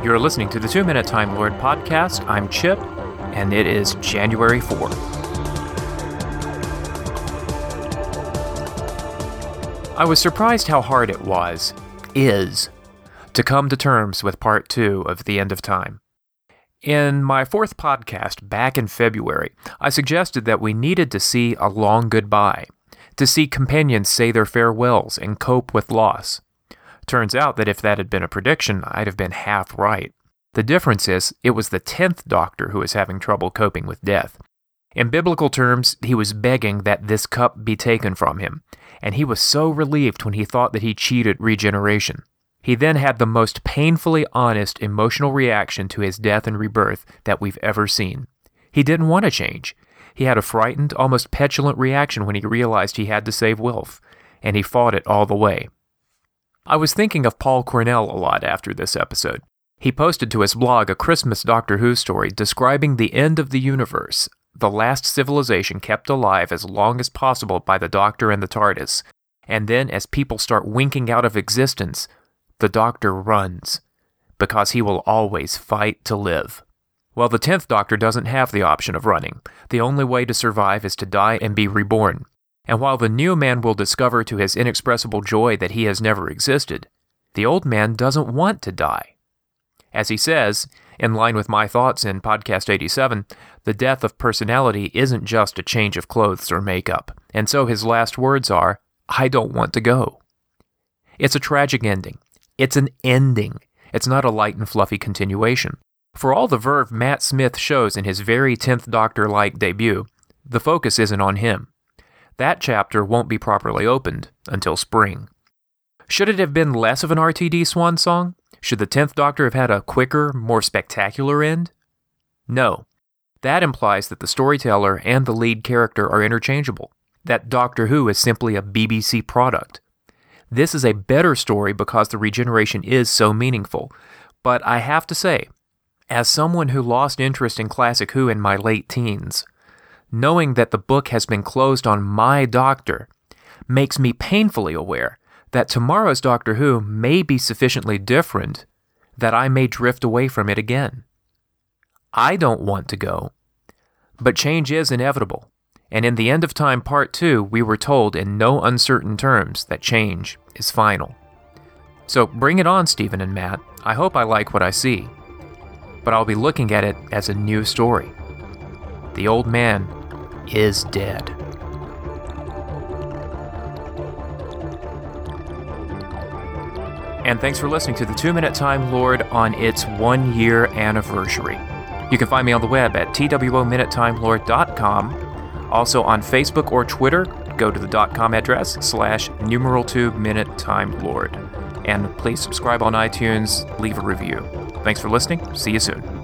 You're listening to the 2 Minute Time Lord podcast. I'm Chip, and it is January 4. I was surprised how hard it is, to come to terms with part 2 of The End of Time. In my 4th podcast back in February, I suggested that we needed to see a long goodbye, to see companions say their farewells and cope with loss. Turns out that if that had been a prediction, I'd have been half right. The difference is, it was the 10th Doctor who was having trouble coping with death. In biblical terms, he was begging that this cup be taken from him, and he was so relieved when he thought that he cheated regeneration. He then had the most painfully honest emotional reaction to his death and rebirth that we've ever seen. He didn't want to change. He had a frightened, almost petulant reaction when he realized he had to save Wilf, and he fought it all the way. I was thinking of Paul Cornell a lot after this episode. He posted to his blog a Christmas Doctor Who story describing the end of the universe, the last civilization kept alive as long as possible by the Doctor and the TARDIS, and then as people start winking out of existence, the Doctor runs, because he will always fight to live. Well, the 10th Doctor doesn't have the option of running. The only way to survive is to die and be reborn. And while the new man will discover to his inexpressible joy that he has never existed, the old man doesn't want to die. As he says, in line with my thoughts in Podcast 87, the death of personality isn't just a change of clothes or makeup, and so his last words are, "I don't want to go." It's a tragic ending. It's an ending. It's not a light and fluffy continuation. For all the verve Matt Smith shows in his very 10th Doctor-like debut, the focus isn't on him. That chapter won't be properly opened until spring. Should it have been less of an RTD swan song? Should the 10th Doctor have had a quicker, more spectacular end? No. That implies that the storyteller and the lead character are interchangeable, that Doctor Who is simply a BBC product. This is a better story because the regeneration is so meaningful, but I have to say, as someone who lost interest in Classic Who in my late teens, knowing that the book has been closed on my Doctor makes me painfully aware that tomorrow's Doctor Who may be sufficiently different that I may drift away from it again. I don't want to go, but change is inevitable, and in The End of Time Part 2, we were told in no uncertain terms that change is final. So bring it on, Stephen and Matt. I hope I like what I see, but I'll be looking at it as a new story. The old man is dead. And thanks for listening to the 2 Minute Time Lord on its 1-year anniversary. You can find me on the web at twominutetimelord.com. Also on Facebook or Twitter, go to the .com address /2 Minute Time Lord. And please subscribe on iTunes, leave a review. Thanks for listening. See you soon.